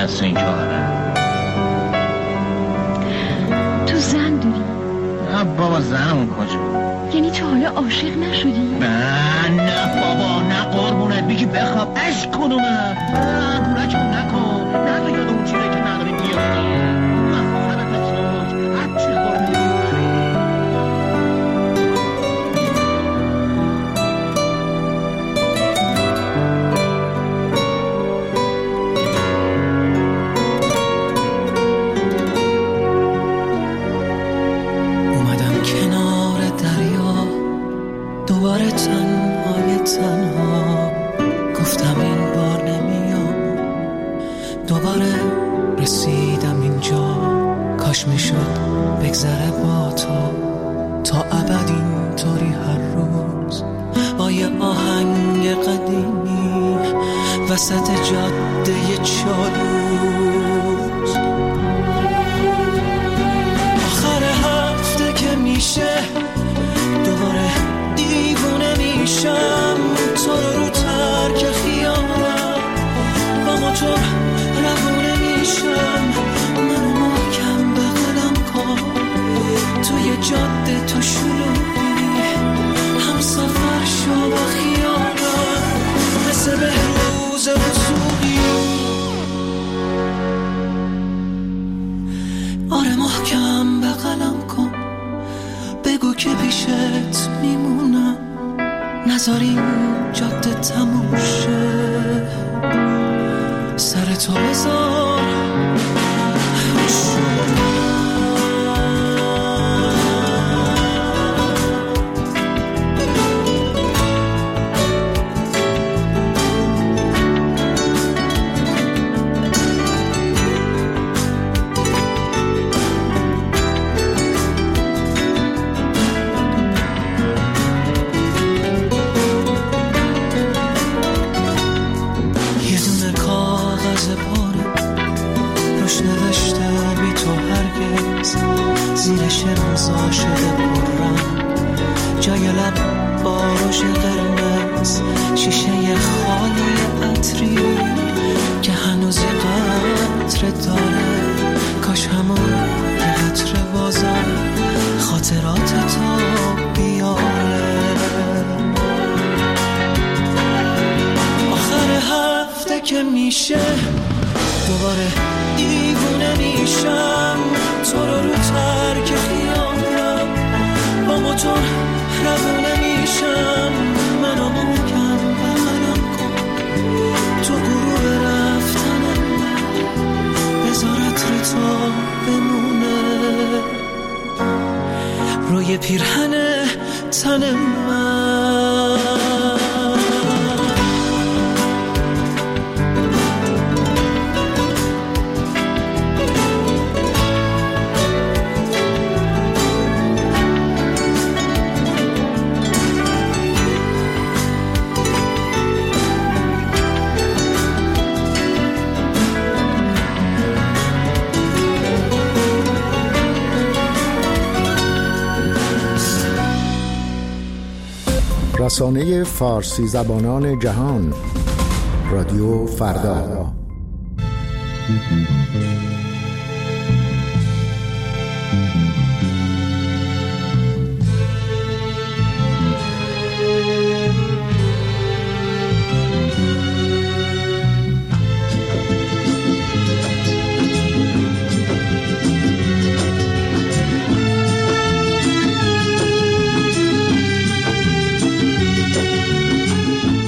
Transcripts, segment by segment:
دست این کارم. تو زن داری؟ نه بابا، زنمون کجا؟ یعنی تو حالا عاشق نشدی؟ نه بابا، نه قربونت بگی بخواب عشق کنم. نه گورک نکن، نه تو یاد اون چیزی که نداری بیاد. دوباره تنها گفتم این بار نمیام. دوباره رسیدم اینجا، کاش میشد بگذره با تو تا ابد اینطوری هر روز با یه آهنگ قدیمی وسط جاده چالوس. آخر هفته که میشه دوباره دیوونه میشم، تو رو ترک خیابونم با موتور روونه میشم. منو محکم بغلم کن توی جاده تو شلوغی، هم سفر شو با خیالم مثل بهروز وسوقی. آره محکم بغلم کن، بگو که پیشت میمونم، نذاریم جاده تموم شه، سر تو بذار زیرش امضا شده پررنگ، جای لب باروش قرمز، شیشه خالی عطری که هنوز یه قطره داره. کاش همون یه قطره بازم خاطرات تو بیاره. آخر هفته که میشه دوباره دیوونه میشم، تو رو ترک خیابونم با موتور روونه میشم. منو محکم بغلم کن تو غروب رفتنم، بذار عطر تو بمونه روی پیرهن تن من. رسانه فارسی زبانان جهان، رادیو فردا.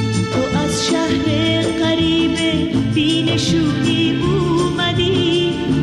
شهر غریب بی نشونی اومدی،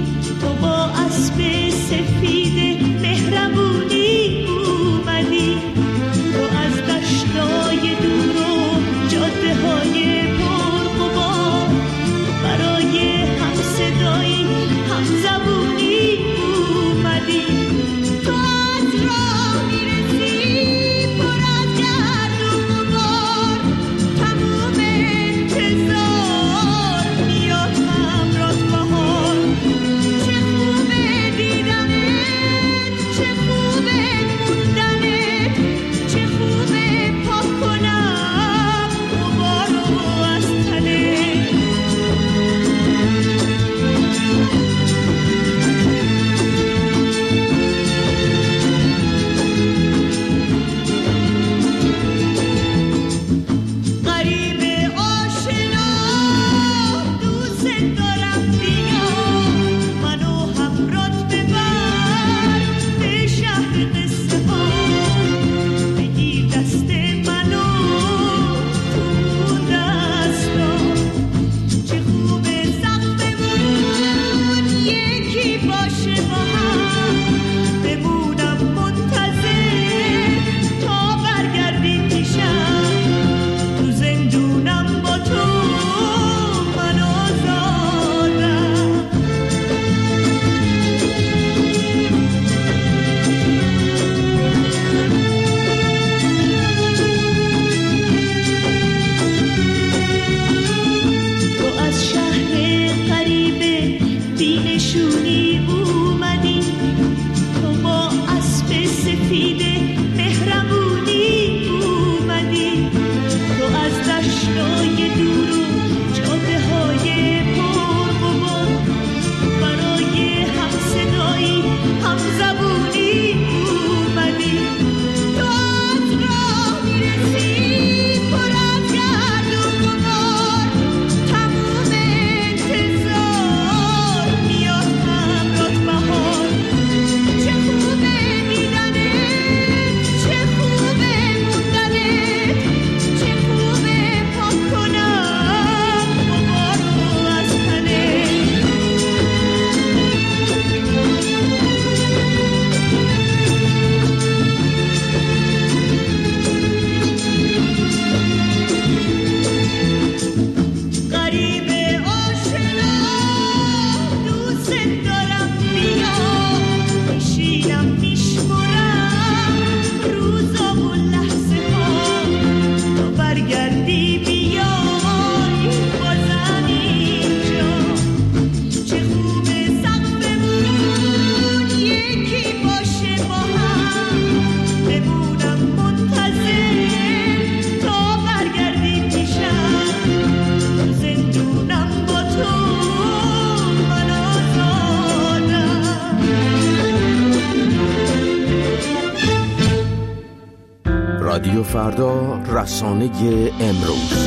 فردا، رسانه امروز.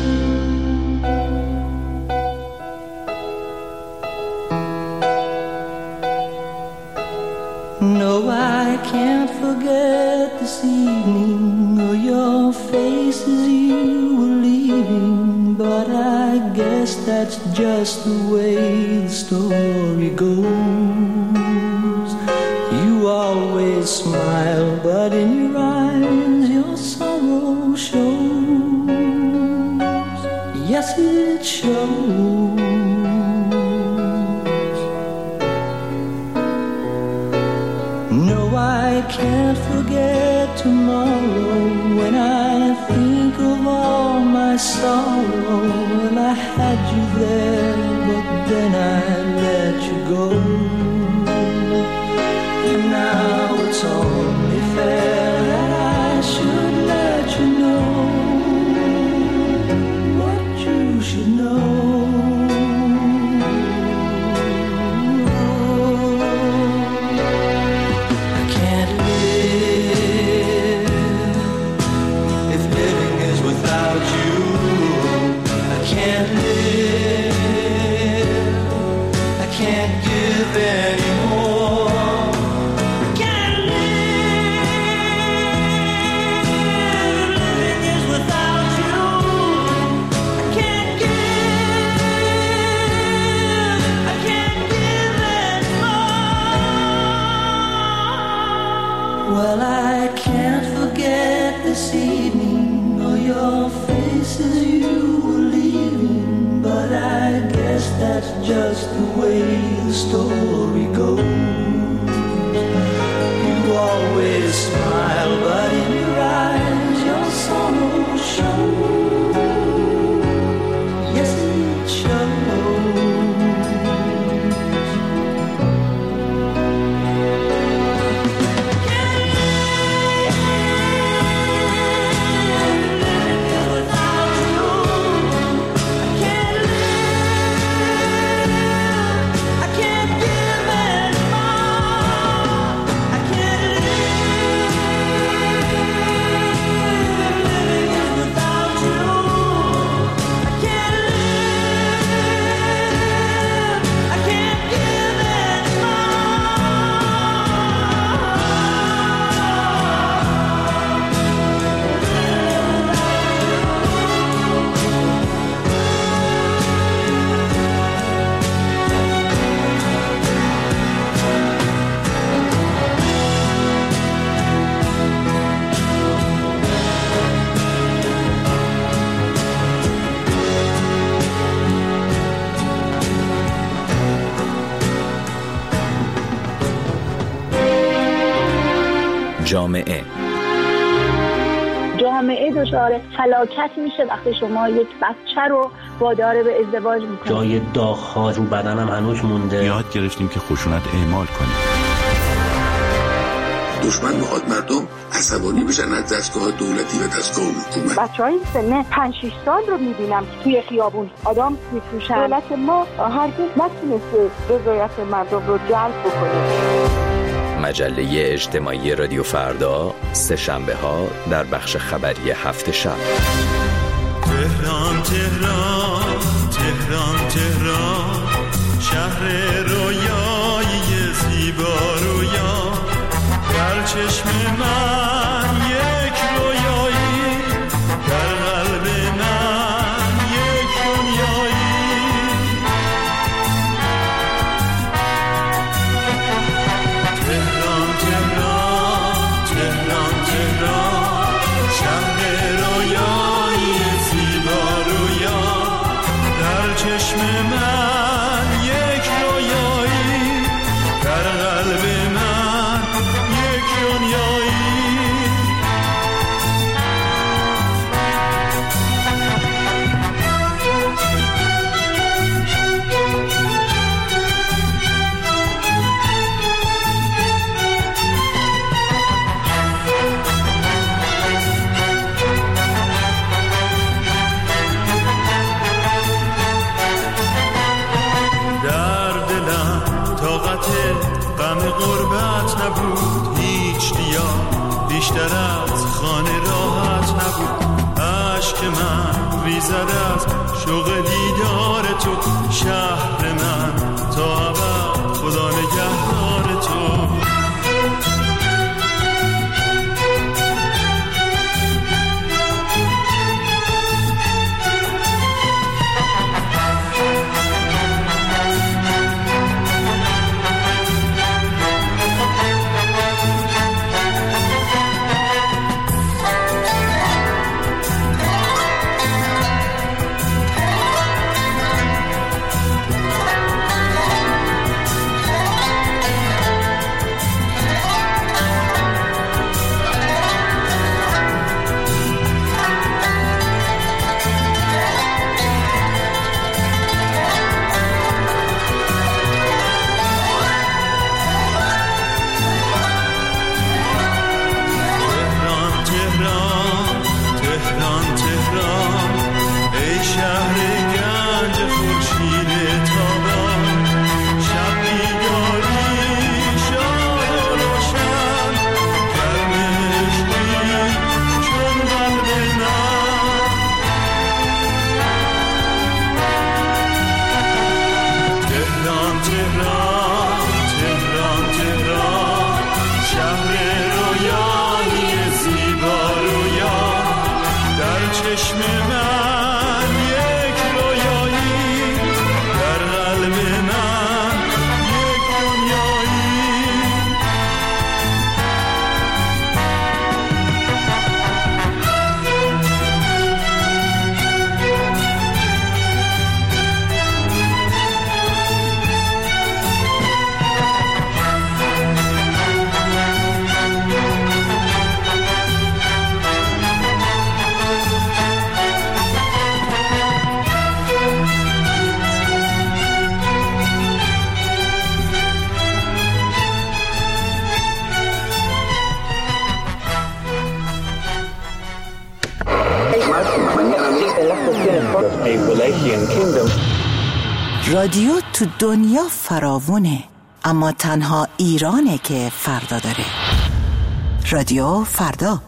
No, I can't forget this evening or your face as you were leaving, but I guess that's just the way the story goes. You always smile, but in your eyes your sorrow shows. Yes, it shows. No, I can't forget tomorrow when I think of all my sorrow. Well, I had you there, but then I let you go. And now it's only fair that I should let you know what you should know. Well, I can't forget this evening or your face as you were leaving, but I guess that's just the way the story goes. You always smile, but in your eyes your sorrow shows. Yes, it shows. جامعه دچار فلاکت میشه وقتی شما یک بچه رو وادار به ازدواج میکنید. جای داغ‌ها رو بدنم هنوز مونده. یاد گرفتیم که خشونت اعمال کنیم. دشمن میخواد مردم عصبانی بشن از دستگاه دولتی و دستگاه حکومت. بچه‌های سن 5-6 سال رو میبینم توی خیابون آدم میفروشن. دولت ما هرگز نتونسته رضایت مردم رو جلب بکنه. مجله اجتماعی رادیو فردا، سه شنبه ها در بخش خبری هفت شب. تهران تهران تهران تهران، شهر رویایی زیبا رویا، در چشم من یک رویایی، در قلب من یک دنیایی. تهران تهران تهران تهران، شهر رویایی زیبا رویا، در چشم من یک رویایی، در قلب من یک دنیایی. غم غربت نبود هیچ دیا، بیشتر از خانه راحت نبود، عشق من ریزد از شوق دیدار تو. شهر من تا ابد خدا نگهدار تو. رادیو تو دنیا فراوونه، اما تنها ایرانه که فردا داره. رادیو فردا.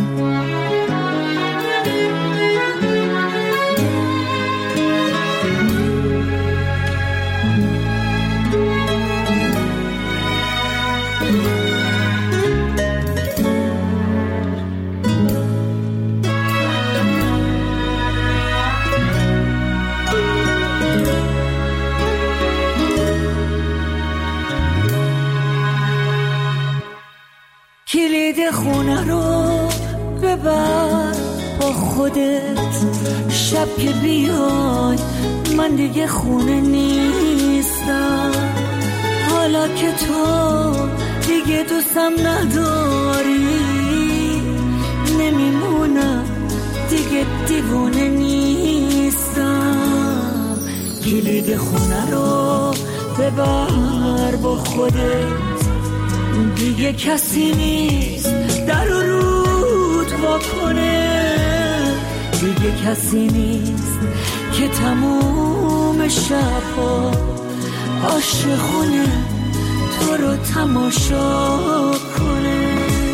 کلید خونه رو ببر با خودت، شب که بیای من دیگه خونه نیستم. حالا که تو دیگه دوستم نداری، نمیمونم دیگه دیوونه نیستم. کلید خونه رو ببر با خودت، دیگه کسی نیست در رود واکنه. دیگه کسی نیست که تموم شبها عاشقونه تو رو تماشا کنه.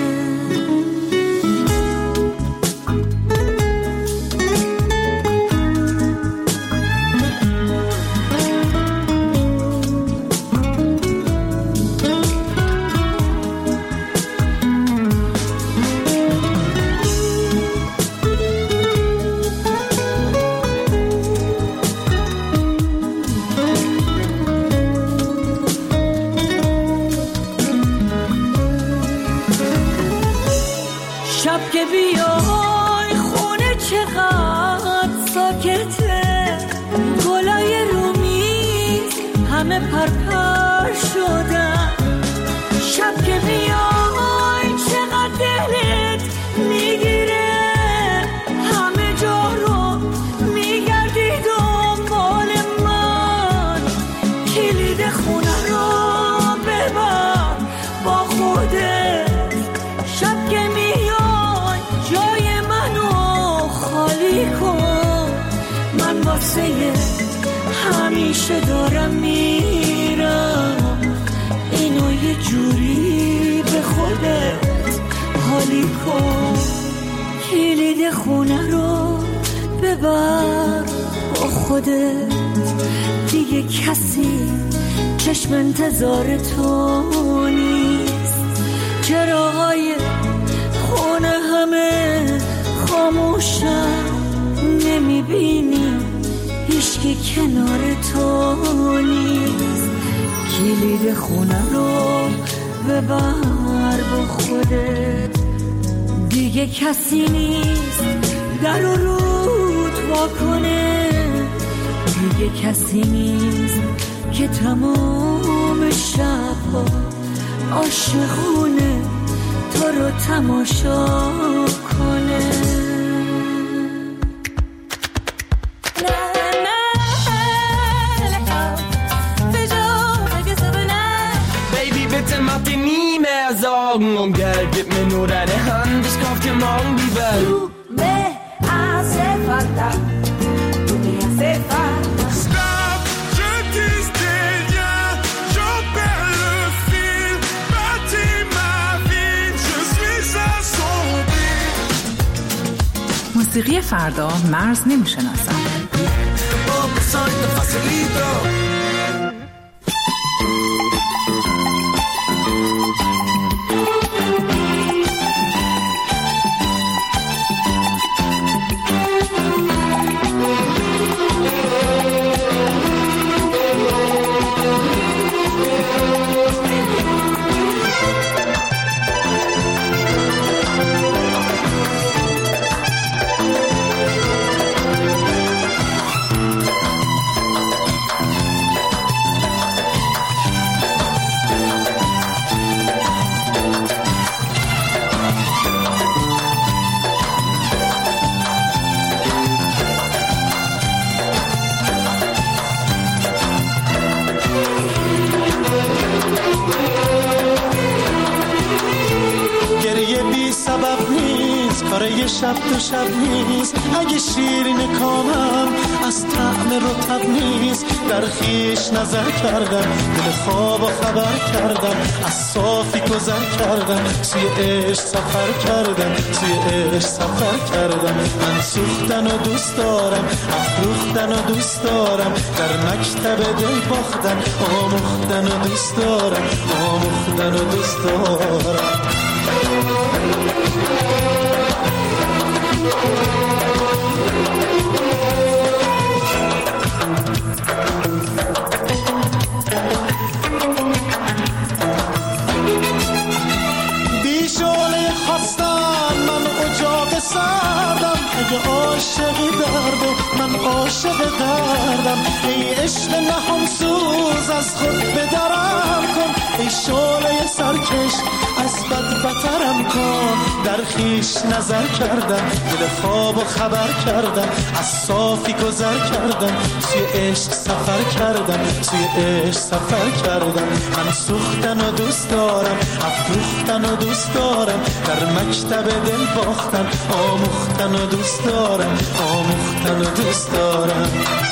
شب که بیای خونه چقدر ساکته، گلای رومی همه پرپر شدن. شب که بیای چقدر دلت میگیره، همه جا رو میگردی دنبال من. کلید خونه رو ببر با خودت، شب که میای جای منو خالی کن. من واسه همیشه دارم میرم، اینو یه جوری به خودت خالی کن، کلید خونه رو ببر با خودت، دیگه کسی چشم انتظار تو نیست. چراهای خونه همه خاموشن، نمیبینی هیچکی کنار تو نیست. کلید خونه رو ببر با خودت، دیگه کسی نیست در رو رود واکنه، دیگه کسی نیست که تمام شبها عاشقونه تو رو تماشا کنه. Sorgen um Geld, gib mir nur deine Hand, ich kauf dir morgen die Welt. Tu me hace falta, tu me hace falta. Stop, je tisse des liens, j'en perds le fil, bâtis ma vie, je suis assombri. موسیقی فردا مرز نمیشناسد. یه شب تو شب نیست، اگه شیرین کامم از طعم رطب نیست. در خیش نظر کردم، دل خواب و خبر کردم، از صافی گذر کردم، سوی عشق سفر کردم، سوی عشق سفر کردم. من سوختن و دوست دارم، افروختن و دوست دارم، در مکتب دل باختن، آموختن و دوست دارم، آموختن و دوست دارم. بیشونه خواستم من اجاق سردم، اگه عاشقی درده من عاشق دردم. ای عشق نهان سوز از خود بدرم کن، ای شعله سرکش از بد بترم کن. در خیش نظر کردم، دل خواب و خبر کردم، از صافی گذر کردم، سوی عشق سفر کردم، سوی عشق سفر کردم. من سوختن و دوست دارم، افروختن و دوست دارم، در مکتب دل باختن، آموختن و دوست دارم، آموختن و دوست دارم.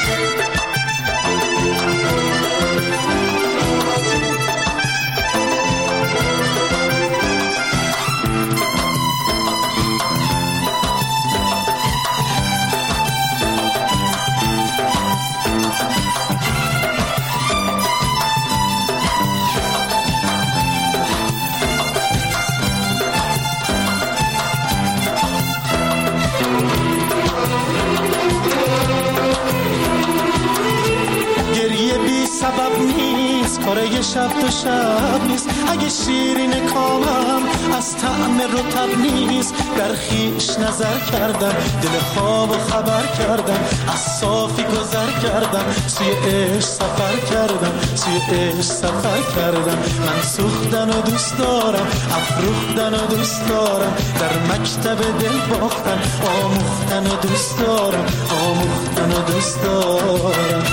سبب نیست، کار یه شب تو شب نیست، اگه شیرین کامم از طعم رطب نیست. در خیش نظر کردم، دل خواب و خبر کردم، از صافی گذر کردم، سوی عشق سفر کردم، سوی عشق سفر کردم. من سوختن و دوست دارم، افروختن و دوست دارم، در مکتب دل باختن، آموختن و دوست دارم، آموختن و دوست دارم.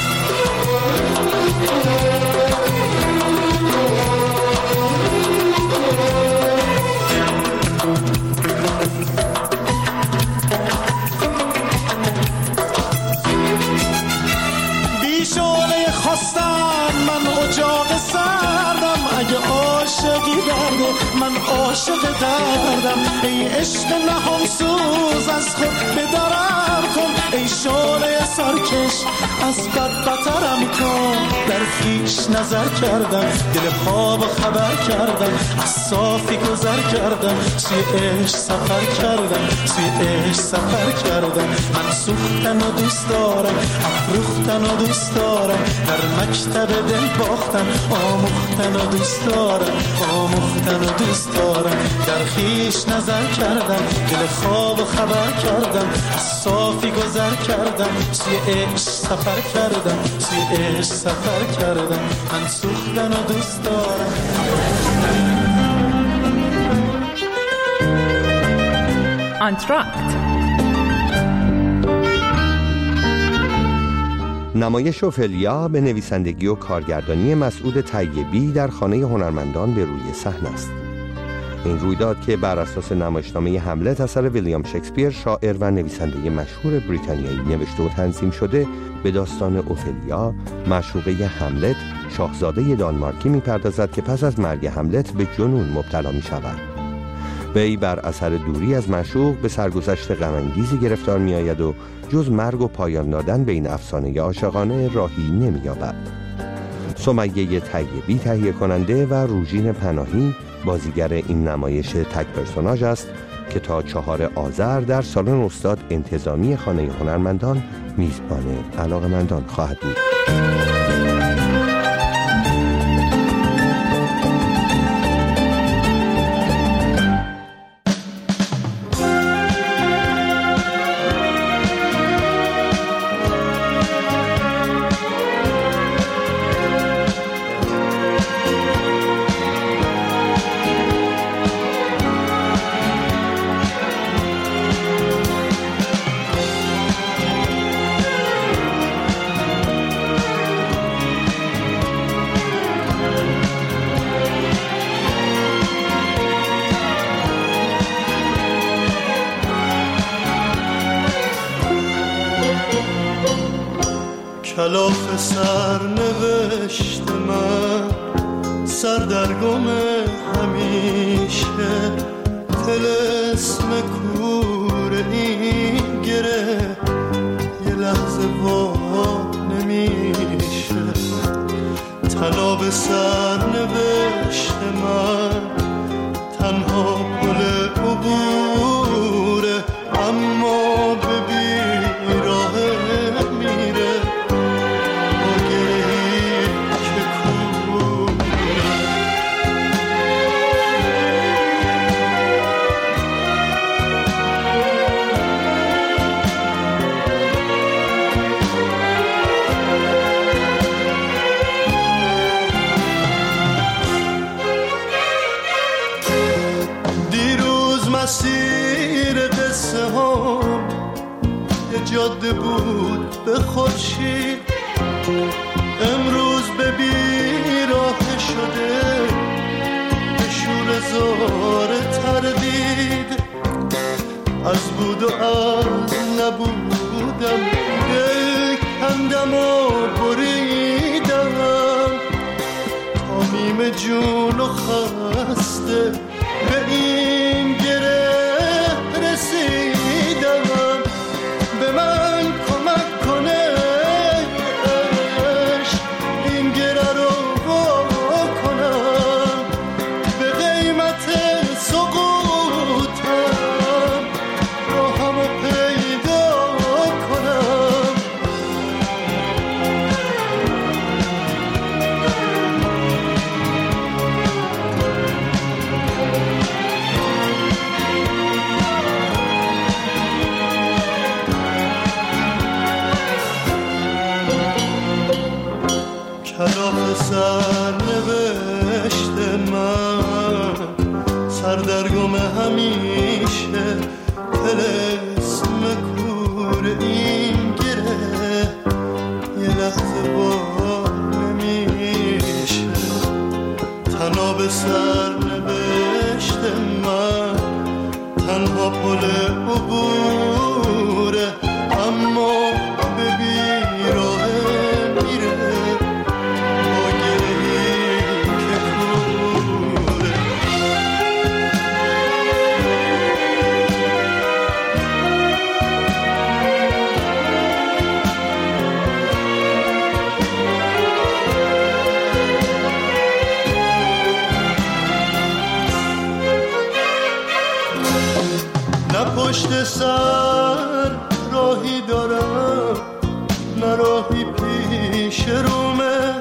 بیشونه خواستم من اجاق سردم، اگه عاشقی درده من عاشق دردم ای عشق نهان سوز از خود بدرم کن ای شعله سرکش از بد بترم کن در خویش نظر کردم دل خواب خبر کردم از صافی گذر کردم سوی عشق سفر کردم سوی عشق سفر کردم من سوختن و دوست دارم افروختن و دوست دارم در مکتب دل باختن آموختن و دوست دارم آموختن و دوست دارم در خویش نظر کردم دل خواب خبر کردم از صافی گذر کردم سوی عشق سفر کردم سوی عشق سفر کردم من سوختن و دوست دارم. آنتراکت نمایش اوفلیا به نویسندگی و کارگردانی مسعود طیبی در خانه هنرمندان به روی صحنه است. این رویداد که بر اساس نمایشنامه هملت اثر ویلیام شکسپیر شاعر و نویسنده مشهور بریتانیایی نوشته و تنظیم شده به داستان اوفلیا معشوقه هملت شاهزاده دانمارکی می‌پردازد که پس از مرگ هملت به جنون مبتلا می‌شود. وی بر اثر دوری از معشوق به سرگذشت غم‌انگیزی گرفتار می‌آید و جز مرگ و پایان دادن به این افسانه عاشقانه راهی نمی‌یابد. سمیه طیبی تهیه کننده و روژین پناهی بازیگر این نمایش تک پرسوناژ است که تا 4 آذر در سالن استاد انتظامی خانه هنرمندان میزبان علاقه‌مندان خواهد بود. کلاف سر نوشت من سردرگم همیشه طلسم کور این گره یه لحظه وا نمیشه تناب سر نوشت من تنها پل عبوره اما به بیراه میره مسیر قصه ها یه جاده بود به خورشید امروز به بیراه شده به شور زار تردید از بود و از نبودم دل کندم و بریدم تا میم جون و خسته به این گره رسیدم به من کمک کنه عشق این گره رو کنم به قیمت سقوطم راهمو پیدا کنم کلاف سر نوشت من سردرگم همیشه طلسم کور این گره یه لحظه با نمیشه تناب سر نوشت من تنها پل عبوره اما به بیراه میره با گرهی که کوره پشت سر راهی دارم، نه راهی پیش رومه،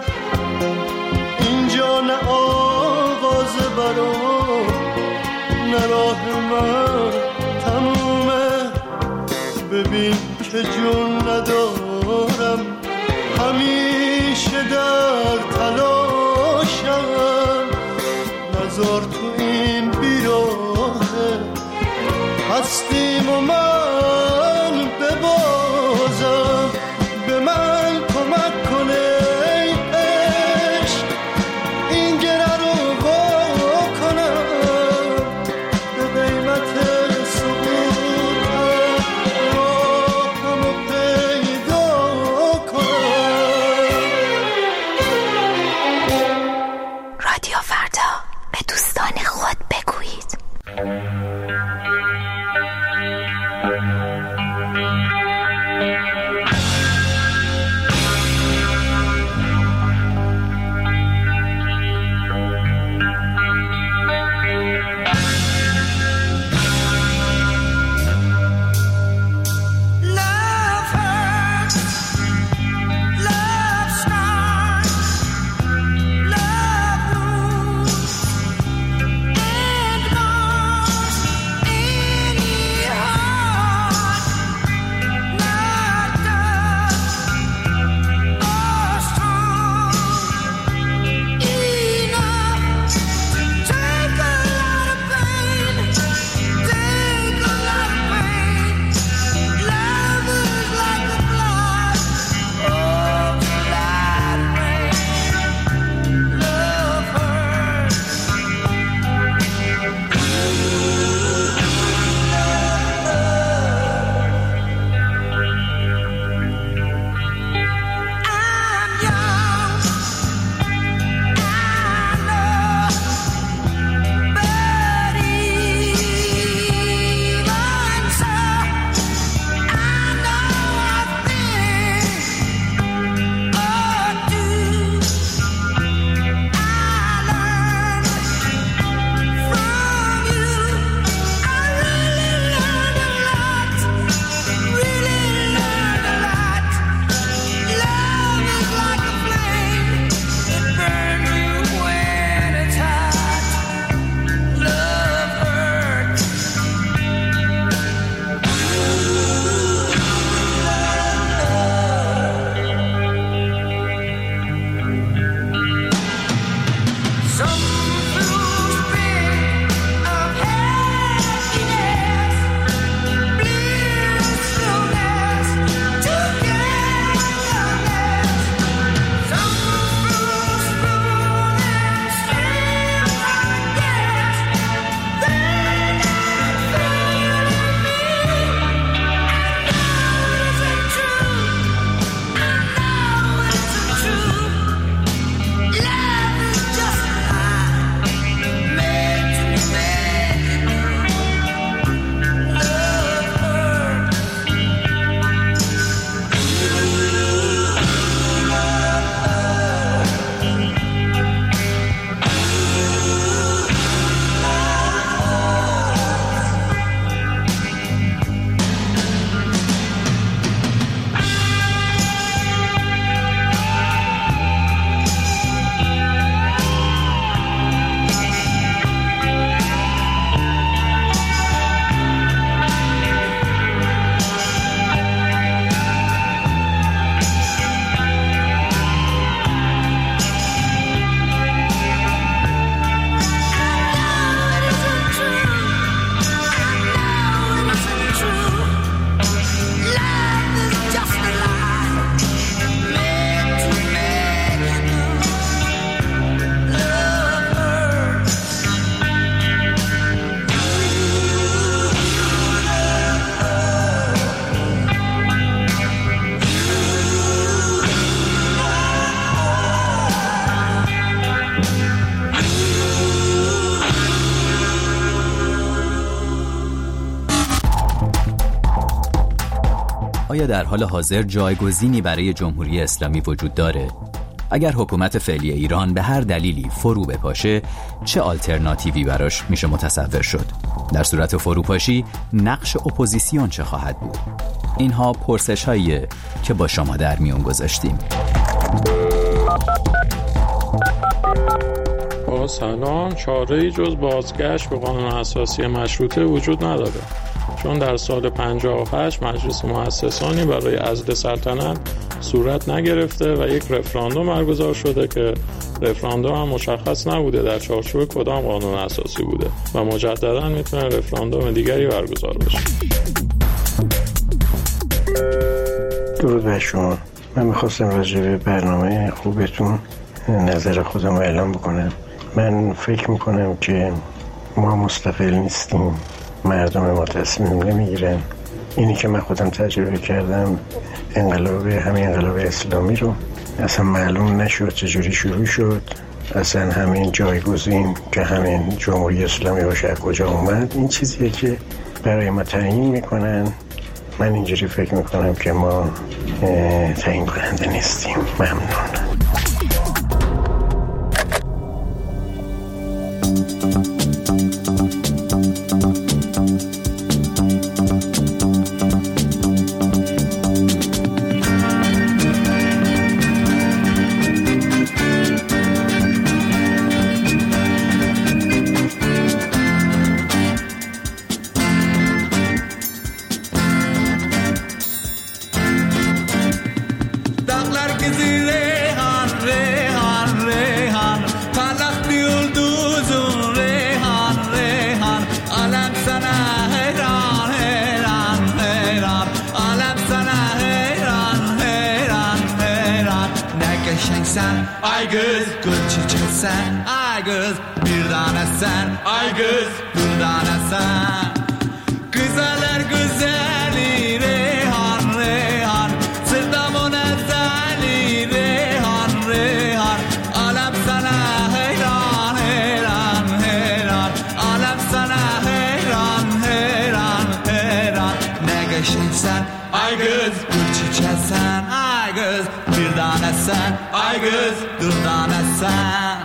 اینجا نه آغاز برام، نه راه من تمومه. ببین که جون ندارم، همیشه در تلاشم، نذار تو این بیراهه هستیم و من ببازم. به من کمک کنه ای عشق، این گره رو وا کنم، به قیمت سقوطم راهمو پیدا کنم. رادیو فردا، به دوستان خود بگویید. آیا در حال حاضر جایگزینی برای جمهوری اسلامی وجود داره؟ اگر حکومت فعلی ایران به هر دلیلی فرو بپاشه چه آلترناتیوی براش میشه متصور شد؟ در صورت فروپاشی نقش اپوزیسیون چه خواهد بود؟ اینها پرسش هاییه که با شما در میون گذاشتیم. با سلام، چاره‌ای جز بازگشت به قانون اساسی مشروطه وجود نداره، چون در سال 58 مجلس مؤسسانی برای عزل سلطنت صورت نگرفته و یک رفراندوم برگزار شده که رفراندوم هم مشخص نبوده در چارچوب کدام قانون اساسی بوده و مجددا میتونه رفراندوم دیگری برگزار بشه. درود بر شما. من میخواستم راجع به برنامه خوبتون نظر خودم رو اعلام بکنم. من فکر میکنم که ما مستقل نیستیم، مردم ما تصمیم نمیگیرن. اینی که من خودم تجربه کردم، همین انقلاب اسلامی رو اصلا معلوم نشد چجوری شروع شد، اصلا همین جایگزین که همین جمهوری اسلامی باشه از کجا اومد. این چیزیه که برای ما تعیین میکنن. من اینجوری فکر میکنم که ما تعیین کننده نیستیم. ممنون. Ay göz gül çiçeksen, ay göz bir tanesen, ay göz bir tanesen. Güzeller güzeli Reyhan Reyhan, sırtamın ezeli Reyhan Reyhan. Alem sana heyran heyran heyran, alem sana heyran heyran heyran. Ne geçinsen, ay göz gül çiçeksen, ay göz bir tanesen, ay göz dürdanesen.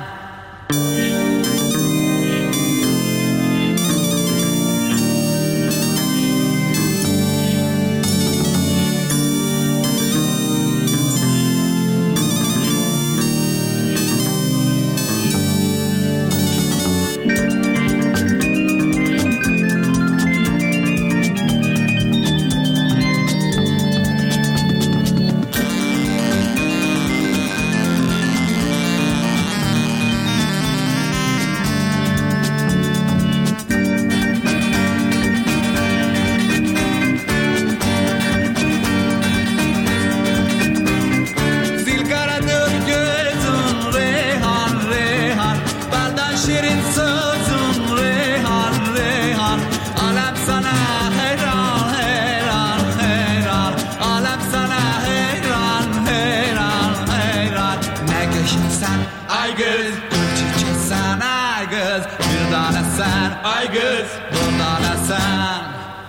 Ay göz durdanasan.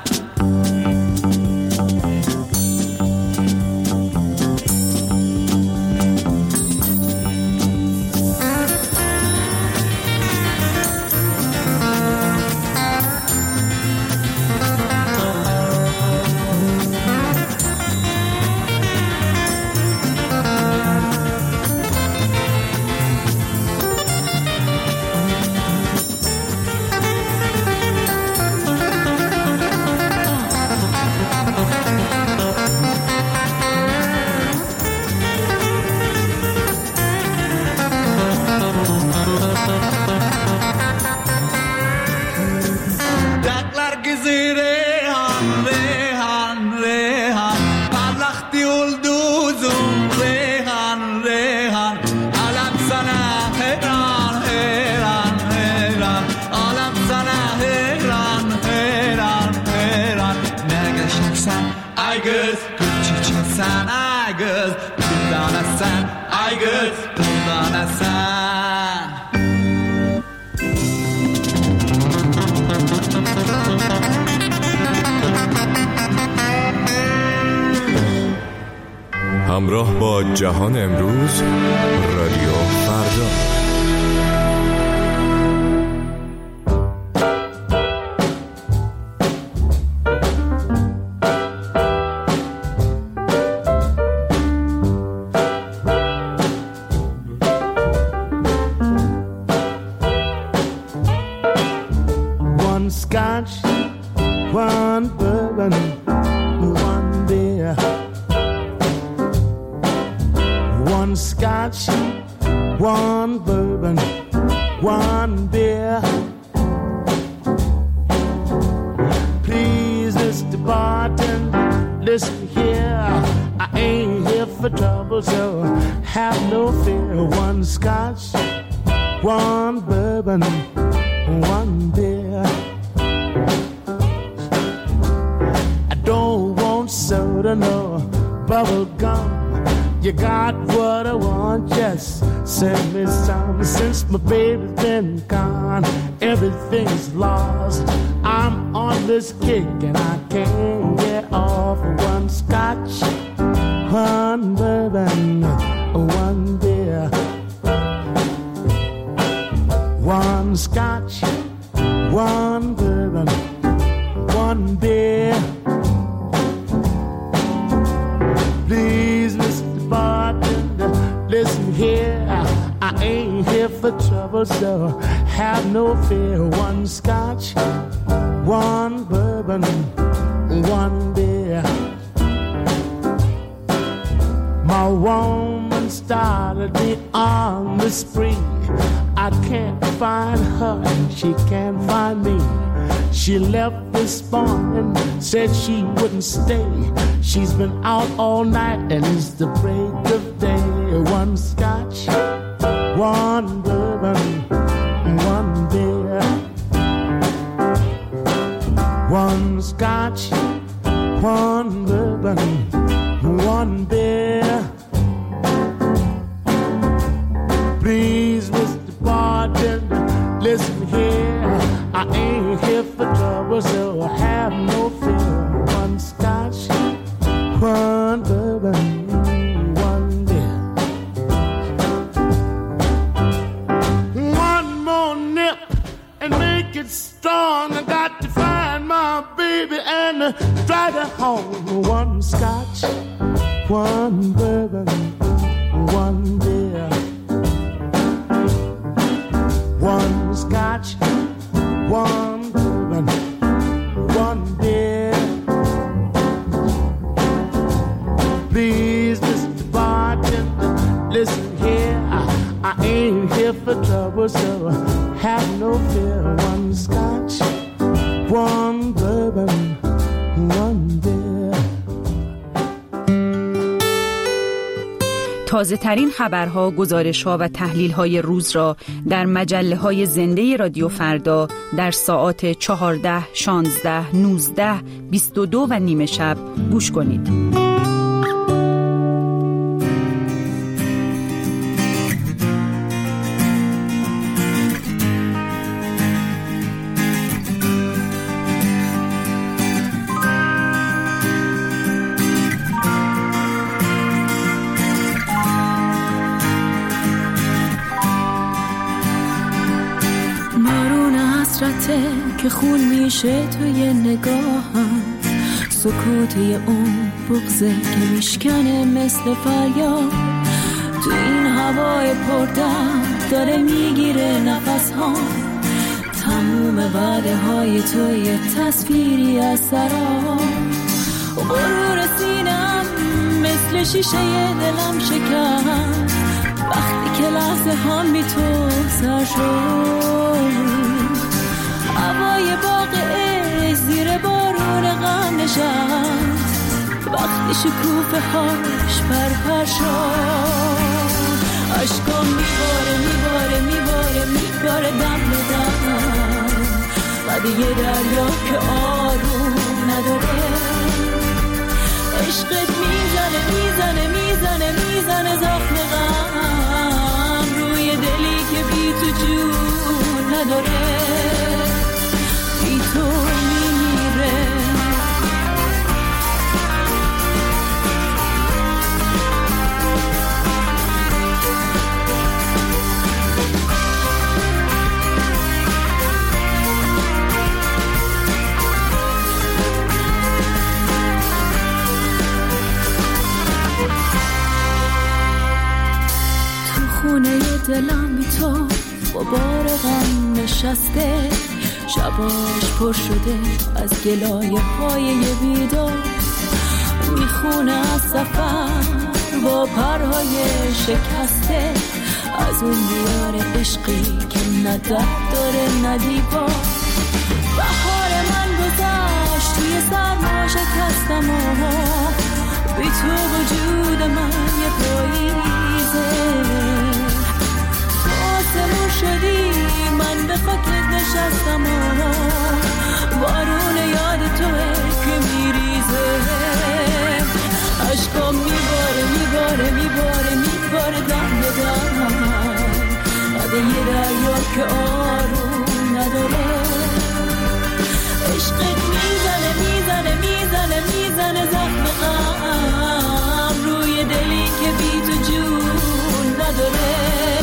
Ay göz gül çiçeksen, ay göz dürdanesen, ay göz dürdanesen. همراه با جهان امروز، رادیو فردا. One scotch, one bourbon, one beer. One scotch, one bourbon, one beer. Please, Mr. Bartender, listen here. I ain't here for trouble, so have no fear. One scotch, one bourbon, one beer. I don't want soda, no bubble gum. You got what I want, just send me some. Since my baby's been gone, everything's lost. I'm on this kick and I can't get off. One scotch, one bourbon, one beer. One scotch, one bourbon, one beer. Please, Mr. Bartender, listen here. I ain't here for trouble, so have no fear. One scotch, one bourbon, one beer. My woman started me on the spree. I can't find her and she can't find me. She left this morning, said she wouldn't stay. She's been out all night and it's the break of day. One scotch, one bourbon, one beer. One scotch, one bourbon, one beer. Please, Mr. Bartender, listen here. I ain't here for trouble, so have no fear. One scotch, one bourbon, one beer. One more nip and make it strong. I got to find my baby and drive her home. One scotch, one bourbon, one beer. One scotch, one bourbon, one beer. Please, Mr. Bartender, listen here. I ain't here for trouble, so have no fear. One scotch, one bourbon, one beer. تازه ترین خبرها، گزارش‌ها و تحلیل‌های روز را در مجله‌های زنده رادیو فردا در ساعات 14، 16، 19، 22 و نیم شب گوش کنید. که خون میشه توی نگاهم، سکوت یه اون بغضه که میشکنه مثل فریاد. تو این هوای پردرد داره میگیره نفس ها، تموم وعده های توی تصویری از سراب. غرور سینم مثل شیشه دلم شکست وقتی که لحظه هم بی تو سر شد. هوای باغ عشق زیر بارون غم نشست وقتی شکوفه هاش پرپر شد. عشقام میباره دم به دم بعد یه دریا که آروم نداره. عشقت میزنه زخم غم روی دلی که بی تو جون نداره. بی تو میمیره. خونه دلم بی تو غبار غم نشسته، شباش پر شده از گلایه های بیدار. میخونه از سفر با پرهای شکسته، از اون دیار عشقی که نه در داره نه دیوار. بهار من گذشت توی سرما شکستم و بی تو وجود من یه پاییزه. تو آسمون شدی من به خاکت نشستم و بارون یاد توه که میریزه. عشقم میباره میباره میباره میباره دم به دم، قده یه دریا که آروم نداره. عشقت میزنه میزنه میزنه میزنه زخم غم روی دلی که بی تو جون نداره.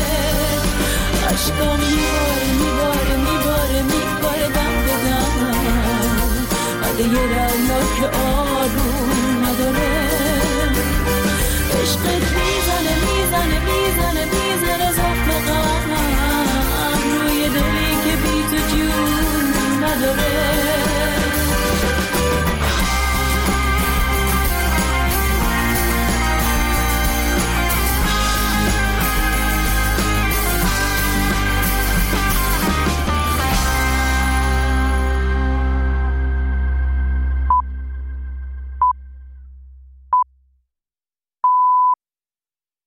عشقم میباره میباره میباره میباره دم به دم، قده یه